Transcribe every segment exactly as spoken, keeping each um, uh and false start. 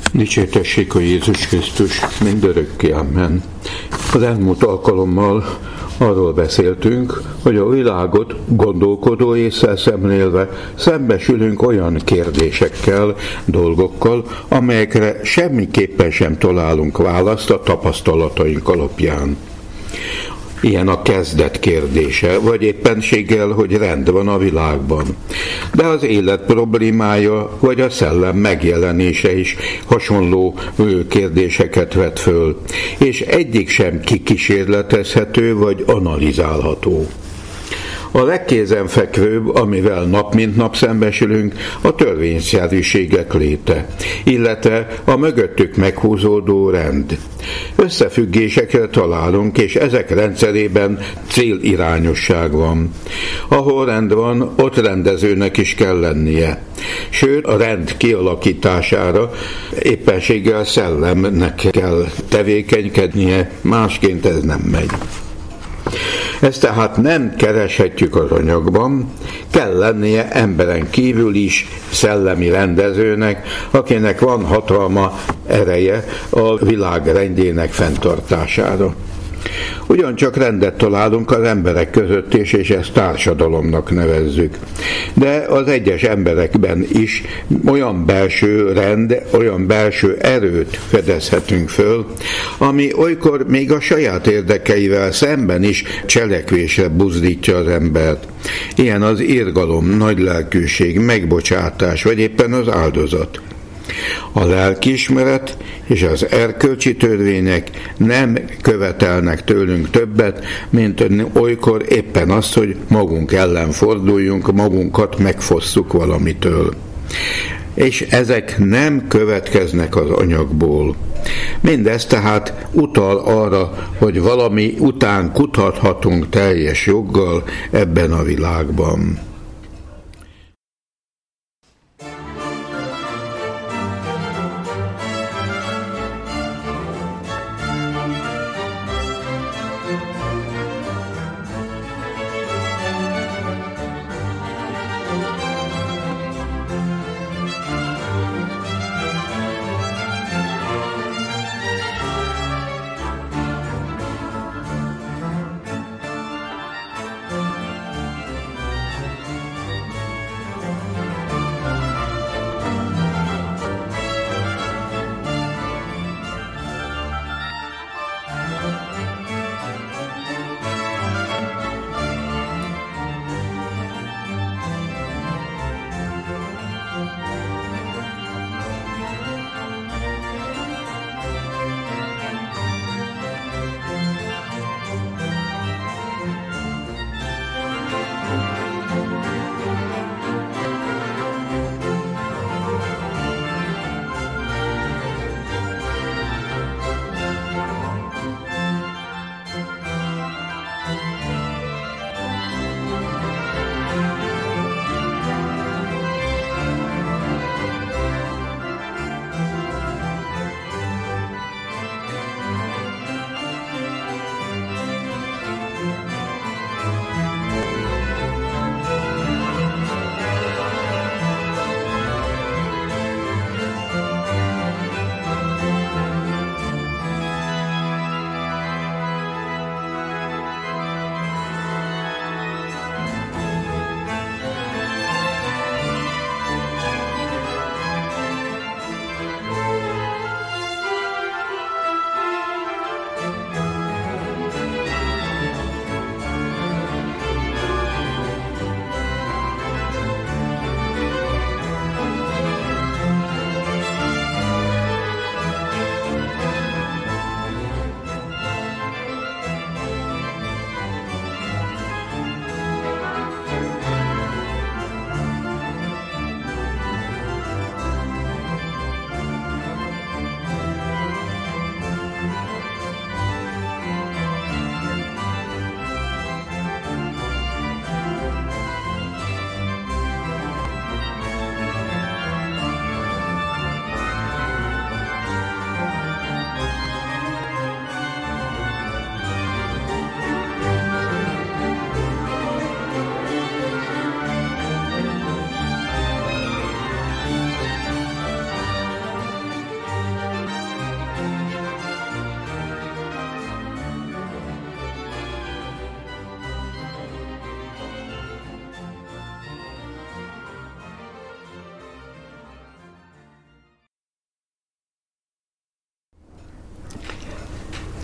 Dicsértessék a Jézus Krisztus mindörökké, amen. Az elmúlt alkalommal arról beszéltünk, hogy a világot gondolkodó ésszel szemlélve szembesülünk olyan kérdésekkel, dolgokkal, amelyekre semmiképpen sem találunk választ a tapasztalataink alapján. Ilyen a kezdet kérdése, vagy éppenséggel, hogy rend van a világban. De az élet problémája, vagy a szellem megjelenése is hasonló kérdéseket vet föl, és egyik sem kikísérletezhető, vagy analizálható. A legkézenfekvőbb, amivel nap mint nap szembesülünk, a törvényszerűségek léte, illetve a mögöttük meghúzódó rend. Összefüggésekre találunk, és ezek rendszerében célirányosság van. Ahol rend van, ott rendezőnek is kell lennie. Sőt, a rend kialakítására éppenséggel szellemnek kell tevékenykednie, másként ez nem megy. Ezt tehát nem kereshetjük az anyagban, kell lennie emberen kívül is szellemi rendezőnek, akinek van hatalma, ereje a világ rendjének fenntartására. Ugyancsak rendet találunk az emberek között is, és ezt társadalomnak nevezzük. De az egyes emberekben is olyan belső rend, olyan belső erőt fedezhetünk föl, ami olykor még a saját érdekeivel szemben is cselekvésre buzdítja az embert. Ilyen az irgalom, nagylelkűség, megbocsátás, vagy éppen az áldozat. A lelkiismeret és az erkölcsi törvények nem követelnek tőlünk többet, mint olykor éppen azt, hogy magunk ellen forduljunk, magunkat megfosszuk valamitől. És ezek nem következnek az anyagból. Mindez tehát utal arra, hogy valami után kutathatunk teljes joggal ebben a világban.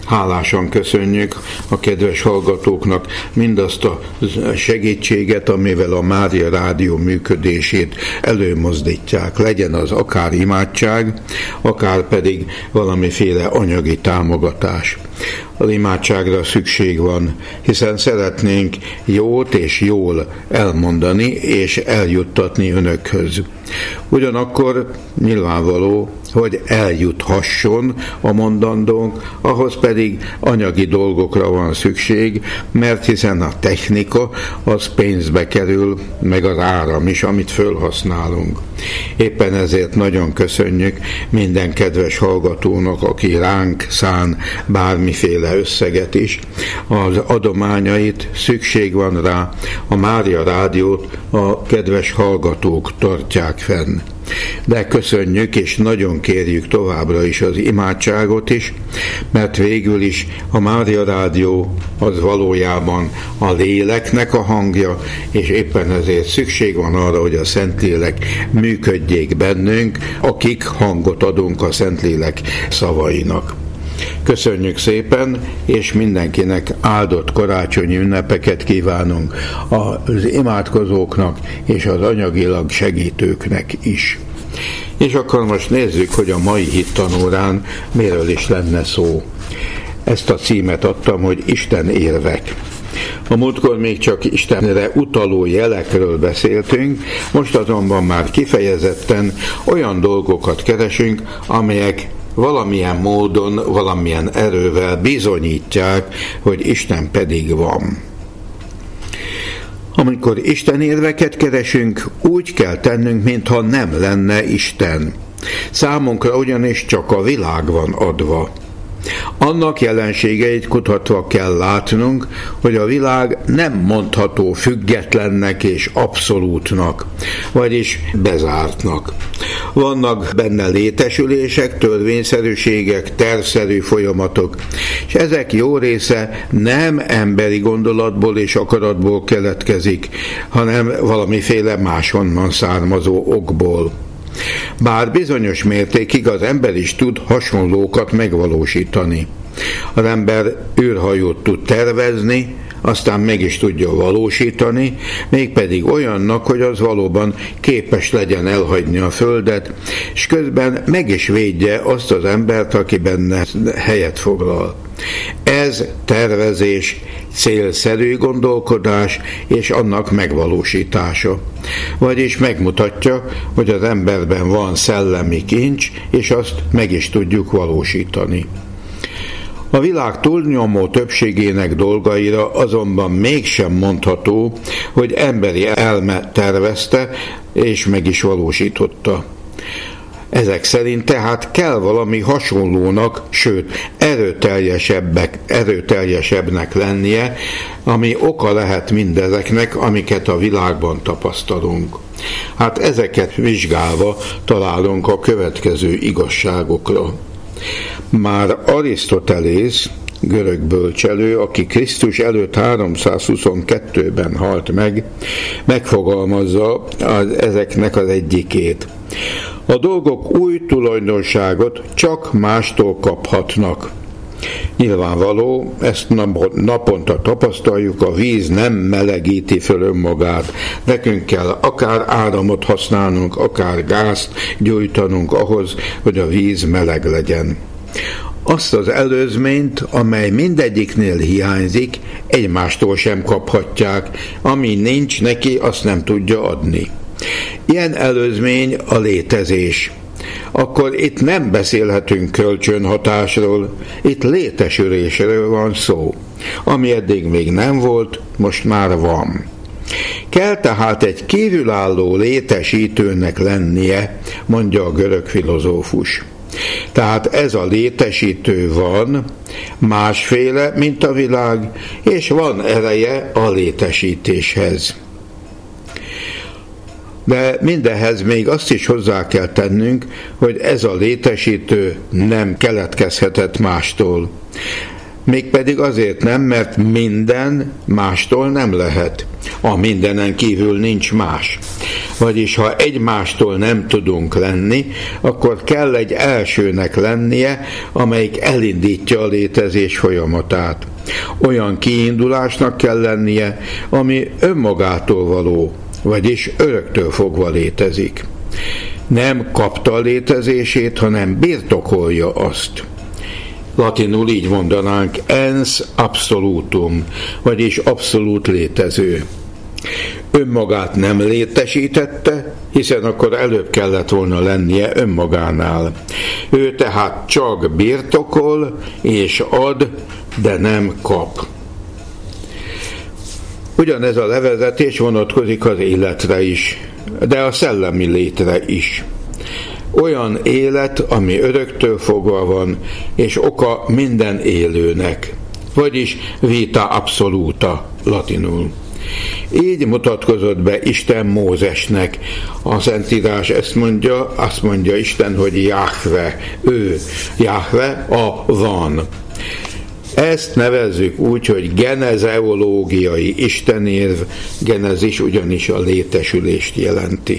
hálásan köszönjük a kedves hallgatóknak mindazt a segítséget, amivel a Mária Rádió működését előmozdítják. Legyen az akár imádság, akár pedig valamiféle anyagi támogatás. Az imádságra szükség van, hiszen szeretnénk jót és jól elmondani és eljuttatni önökhöz. Ugyanakkor nyilvánvaló, hogy eljuthasson a mondandónk, ahhoz pedig anyagi dolgokra van szükség, mert hiszen a technika az pénzbe kerül, meg az áram is, amit fölhasználunk. Éppen ezért nagyon köszönjük minden kedves hallgatónak, aki ránk szán bármiféle összeget is, az adományait, szükség van rá, a Mária Rádiót a kedves hallgatók tartják fenn. De köszönjük és nagyon kérjük továbbra is az imádságot is, mert végül is a Mária Rádió az valójában a léleknek a hangja, és éppen ezért szükség van arra, hogy a Szentlélek működjék bennünk, akik hangot adunk a Szentlélek szavainak. Köszönjük szépen, és mindenkinek áldott karácsonyi ünnepeket kívánunk, az imádkozóknak és az anyagilag segítőknek is. És akkor most nézzük, hogy a mai hittanórán miről is lenne szó. Ezt a címet adtam, hogy Isten érvek. A múltkor még csak Istenre utaló jelekről beszéltünk, most azonban már kifejezetten olyan dolgokat keresünk, amelyek valamilyen módon, valamilyen erővel bizonyítják, hogy Isten pedig van. Amikor Isten érveket keresünk, úgy kell tennünk, mintha nem lenne Isten. Számunkra ugyanis csak a világ van adva. Annak jelenségeit kutatva kell látnunk, hogy a világ nem mondható függetlennek és abszolútnak, vagyis bezártnak. Vannak benne létesülések, törvényszerűségek, tervszerű folyamatok, és ezek jó része nem emberi gondolatból és akaratból keletkezik, hanem valamiféle máshonnan származó okból. Bár bizonyos mértékig az ember is tud hasonlókat megvalósítani. Az ember űrhajót tud tervezni, aztán meg is tudja valósítani, mégpedig olyannak, hogy az valóban képes legyen elhagyni a Földet, és közben meg is védje azt az embert, aki benne helyet foglal. Ez tervezés, célszerű gondolkodás és annak megvalósítása. Vagyis megmutatja, hogy az emberben van szellemi kincs, és azt meg is tudjuk valósítani. A világ túlnyomó többségének dolgaira azonban mégsem mondható, hogy emberi elme tervezte és meg is valósította. Ezek szerint tehát kell valami hasonlónak, sőt erőteljesebbek, erőteljesebbnek lennie, ami oka lehet mindezeknek, amiket a világban tapasztalunk. Hát ezeket vizsgálva találunk a következő igazságokra. Már Arisztotelész, görög bölcselő, aki Krisztus előtt háromszázhuszonkettőben halt meg, megfogalmazza az, ezeknek az egyikét. A dolgok új tulajdonságot csak mástól kaphatnak. Nyilvánvaló, ezt naponta tapasztaljuk, a víz nem melegíti föl önmagát. Nekünk kell akár áramot használnunk, akár gázt gyújtanunk ahhoz, hogy a víz meleg legyen. Azt az előzményt, amely mindegyiknél hiányzik, egymástól sem kaphatják, ami nincs neki, azt nem tudja adni. Ilyen előzmény a létezés. Akkor itt nem beszélhetünk kölcsönhatásról, itt létesülésről van szó. Ami eddig még nem volt, most már van. Kell tehát egy kívülálló létesítőnek lennie, mondja a görög filozófus. Tehát ez a létesítő van, másféle, mint a világ, és van ereje a létesítéshez. De mindehhez még azt is hozzá kell tennünk, hogy ez a létesítő nem keletkezhetett mástól. Mégpedig azért nem, mert minden mástól nem lehet. A mindenen kívül nincs más. Vagyis ha egy mástól nem tudunk lenni, akkor kell egy elsőnek lennie, amelyik elindítja a létezés folyamatát. Olyan kiindulásnak kell lennie, ami önmagától való, vagyis öröktől fogva létezik. Nem kapta a létezését, hanem birtokolja azt. Latinul így mondanánk ens absolutum, vagyis abszolút létező. Önmagát nem létesítette, hiszen akkor előbb kellett volna lennie önmagánál. Ő tehát csak birtokol és ad, de nem kap. Ugyanez a levezetés vonatkozik az életre is, de a szellemi létre is. Olyan élet, ami öröktől fogva van, és oka minden élőnek, vagyis vita absoluta latinul. Így mutatkozott be Isten Mózesnek. A Szentírás ezt mondja, azt mondja Isten, hogy Jahve, ő, Jahve a van. Ezt nevezzük úgy, hogy genezeológiai istenérv, genezis ugyanis a létesülést jelenti.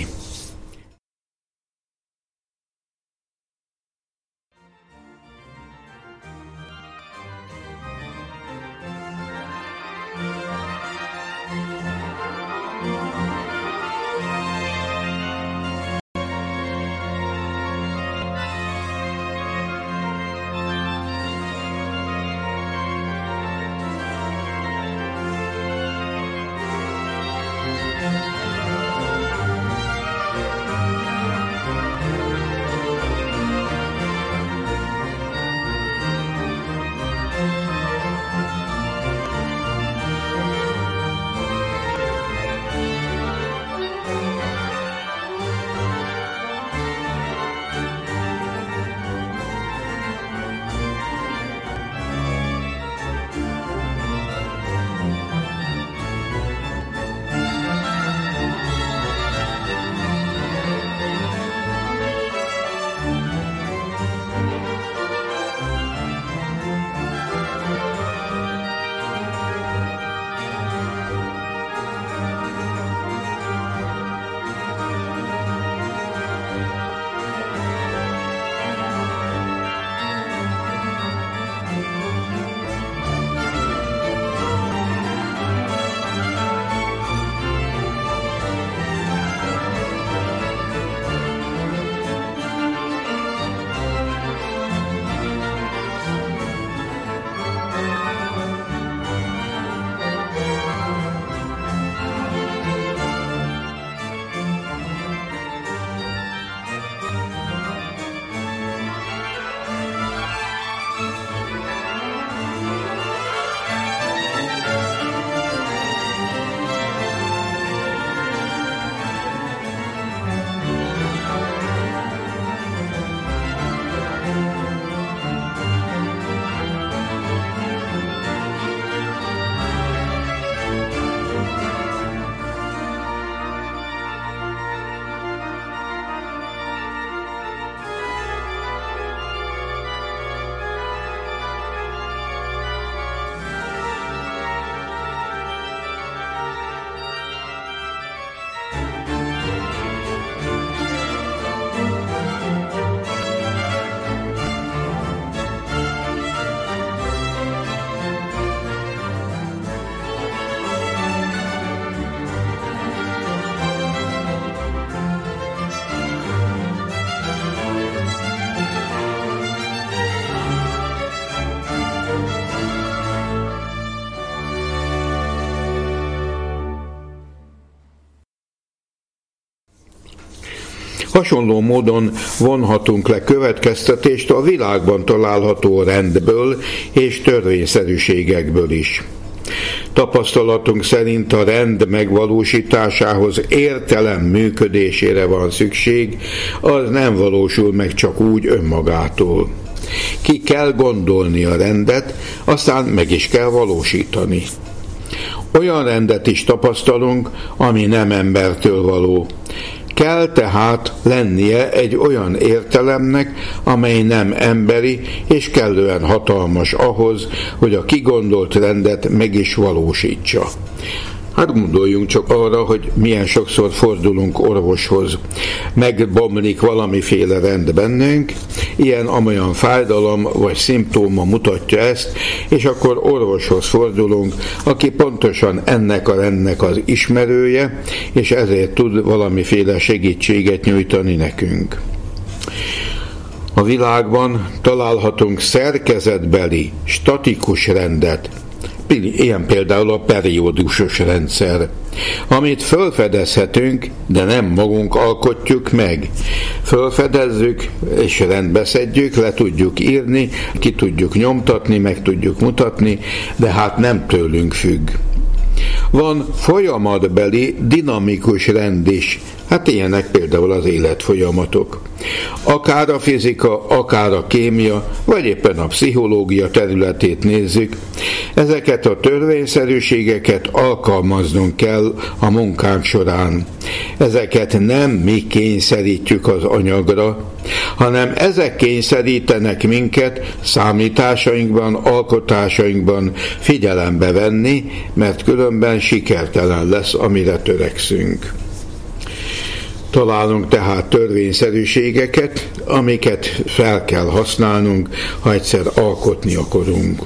Hasonló módon vonhatunk le következtetést a világban található rendből és törvényszerűségekből is. Tapasztalatunk szerint a rend megvalósításához értelem működésére van szükség, az nem valósul meg csak úgy önmagától. Ki kell gondolni a rendet, aztán meg is kell valósítani. Olyan rendet is tapasztalunk, ami nem embertől való. Kell tehát lennie egy olyan értelemnek, amely nem emberi és kellően hatalmas ahhoz, hogy a kigondolt rendet meg is valósítsa. Hát gondoljunk csak arra, hogy milyen sokszor fordulunk orvoshoz. Megbomlik valamiféle rend bennünk, ilyen-amolyan fájdalom vagy szimptóma mutatja ezt, és akkor orvoshoz fordulunk, aki pontosan ennek a rendnek az ismerője, és ezért tud valamiféle segítséget nyújtani nekünk. A világban találhatunk szerkezetbeli, statikus rendet, ilyen például a periódusos rendszer, amit felfedezhetünk, de nem magunk alkotjuk meg. Felfedezzük és rendbeszedjük, le tudjuk írni, ki tudjuk nyomtatni, meg tudjuk mutatni, de hát nem tőlünk függ. Van folyamatbeli, dinamikus rend is, hát ilyenek például az életfolyamatok. Akár a fizika, akár a kémia, vagy éppen a pszichológia területét nézzük, ezeket a törvényszerűségeket alkalmaznunk kell a munkánk során. Ezeket nem mi kényszerítjük az anyagra, hanem ezek kényszerítenek minket számításainkban, alkotásainkban figyelembe venni, mert különben sikertelen lesz, amire törekszünk. Találunk tehát törvényszerűségeket, amiket fel kell használnunk, ha egyszer alkotni akarunk.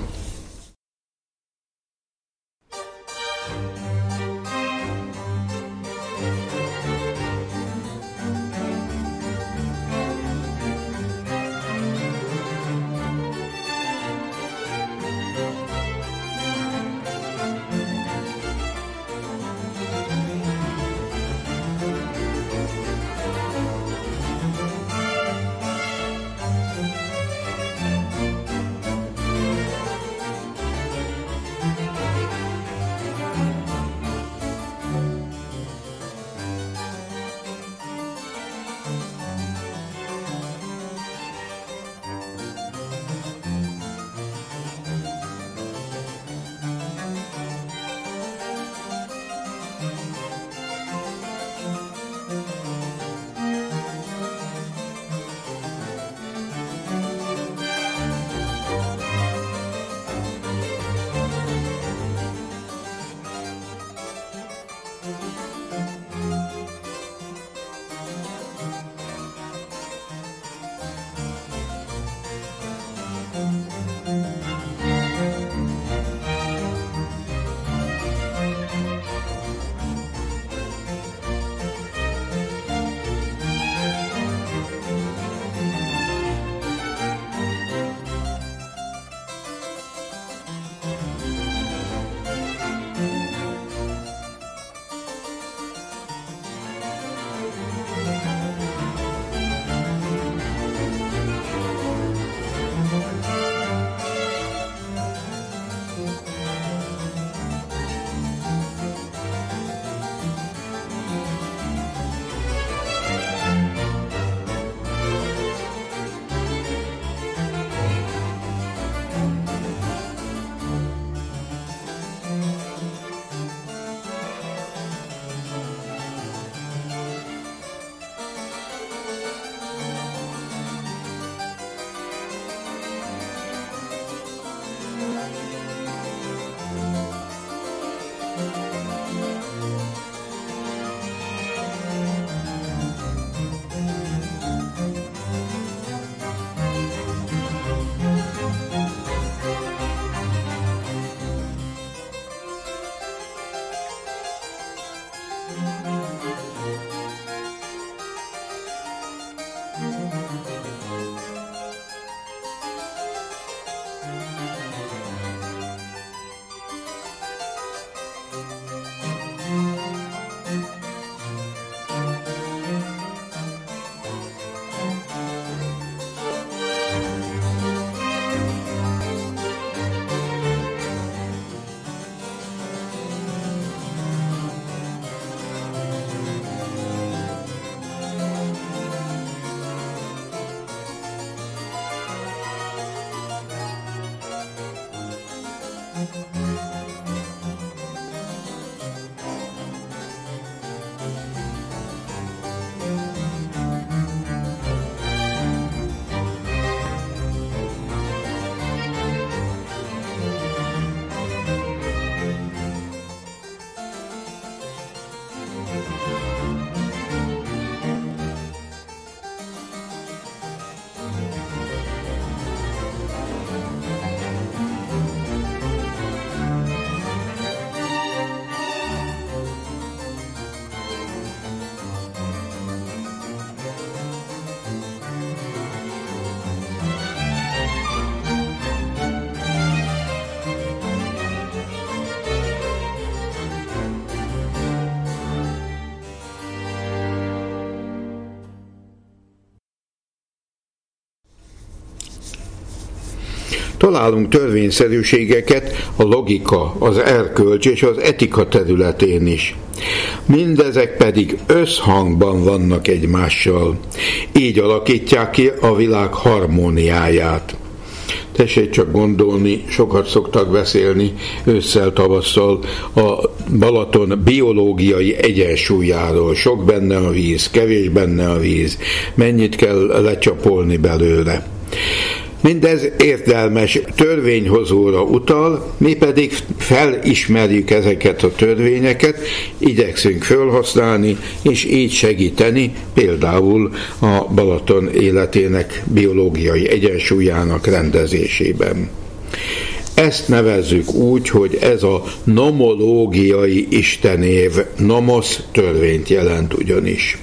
Találunk törvényszerűségeket a logika, az erkölcs és az etika területén is. Mindezek pedig összhangban vannak egymással. Így alakítják ki a világ harmóniáját. Tessék csak gondolni, sokat szoktak beszélni ősszel, tavasszal a Balaton biológiai egyensúlyáról. Sok benne a víz, kevés benne a víz, mennyit kell lecsapolni belőle. Mindez értelmes törvényhozóra utal, mi pedig felismerjük ezeket a törvényeket, igyekszünk felhasználni, és így segíteni például a Balaton életének biológiai egyensúlyának rendezésében. Ezt nevezzük úgy, hogy ez a nomológiai istenév, nomos törvényt jelent ugyanis.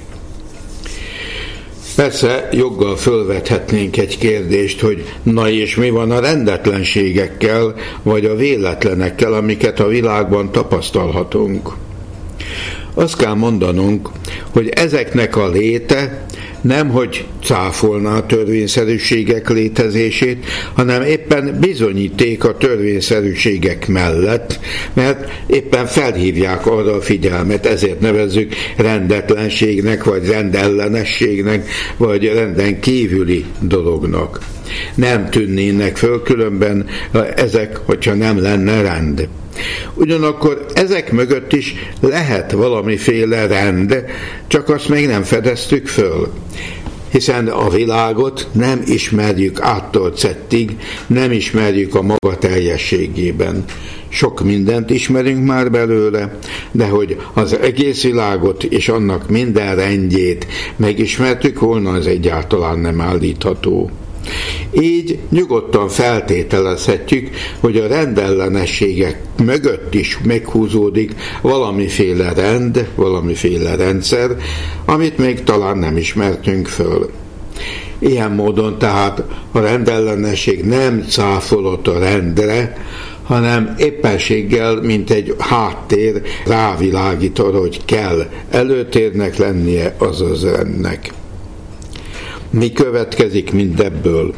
Persze joggal fölvethetnénk egy kérdést, hogy na és mi van a rendetlenségekkel, vagy a véletlenekkel, amiket a világban tapasztalhatunk. Azt kell mondanunk, hogy ezeknek a léte nemhogy cáfolná a törvényszerűségek létezését, hanem éppen bizonyíték a törvényszerűségek mellett, mert éppen felhívják arra a figyelmet, ezért nevezzük rendetlenségnek, vagy rendellenességnek, vagy renden kívüli dolognak. Nem tűnnének föl különben ezek, hogyha nem lenne rend. Ugyanakkor ezek mögött is lehet valamiféle rend, csak azt még nem fedeztük föl. Hiszen a világot nem ismerjük áttól cettig, nem ismerjük a maga teljességében. Sok mindent ismerünk már belőle, de hogy az egész világot és annak minden rendjét megismertük volna, az egyáltalán nem állítható. Így nyugodtan feltételezhetjük, hogy a rendellenességek mögött is meghúzódik valamiféle rend, valamiféle rendszer, amit még talán nem ismertünk föl. Ilyen módon tehát a rendellenesség nem cáfolott a rendre, hanem éppenséggel, mint egy háttér rávilágít arra, hogy kell előtérnek lennie azaz rendnek. Mi következik mindebből?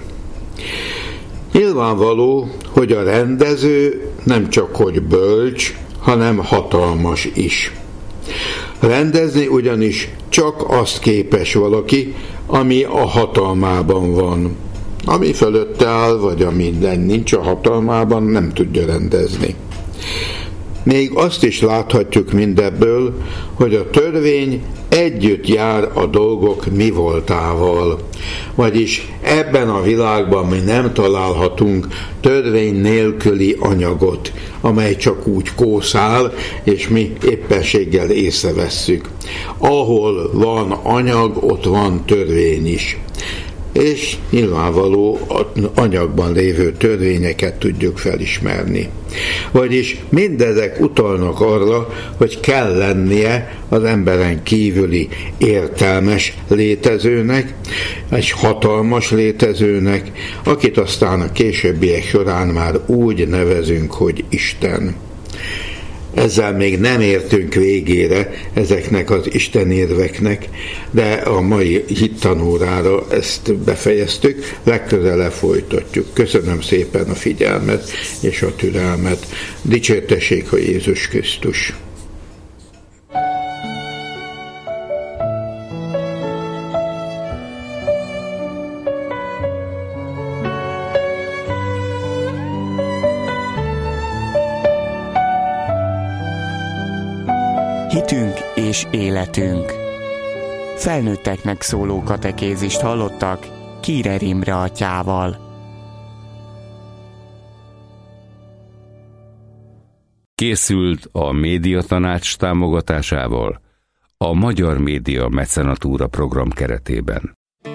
Nyilvánvaló, hogy a rendező nem csak hogy bölcs, hanem hatalmas is. Rendezni ugyanis csak azt képes valaki, ami a hatalmában van. Ami fölötte áll, vagy ami nincs a hatalmában, nem tudja rendezni. Még azt is láthatjuk mindebből, hogy a törvény együtt jár a dolgok mi voltával. Vagyis ebben a világban mi nem találhatunk törvény nélküli anyagot, amely csak úgy kószál, és mi éppenséggel észrevesszük. Ahol van anyag, ott van törvény is. És nyilvánvaló anyagban lévő törvényeket tudjuk felismerni. Vagyis mindezek utalnak arra, hogy kell lennie az emberen kívüli értelmes létezőnek, egy hatalmas létezőnek, akit aztán a későbbiek során már úgy nevezünk, hogy Isten. Ezzel még nem értünk végére ezeknek az istenérveknek, de a mai hittanórára ezt befejeztük, legközelebb folytatjuk. Köszönöm szépen a figyelmet és a türelmet. Dicsértessék a Jézus Krisztus! Hitünk és életünk. Felnőtteknek szóló katekézist hallottak Kírer Imre atyával. Készült a Médiatanács támogatásával a Magyar Média Mecenatúra program keretében.